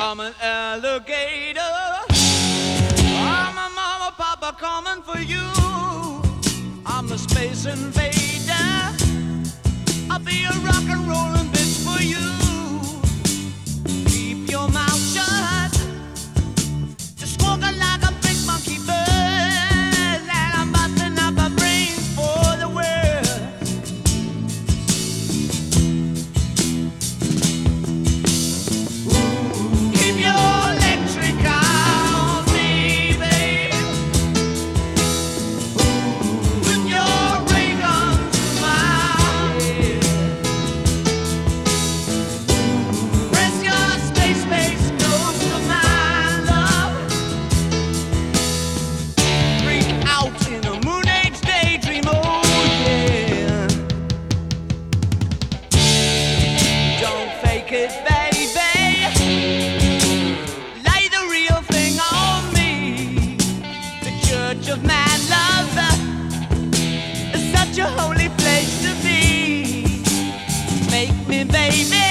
I'm an alligator. I'm a mama, papa coming for you. I'm a space invader. I'll be a rock and rollin' bitch for you. Keep your mouth shut. Just walking like a big monkey bird. And I'm busting up a brains for the world. Keep your electric eye on me, babe. With your ray gun to my head. Press your space close to my love. Freak out in a moon age daydream, oh yeah. Don't fake it, baby. Lay the real thing on me. The church of mad love is such a holy place to be. Make me, baby.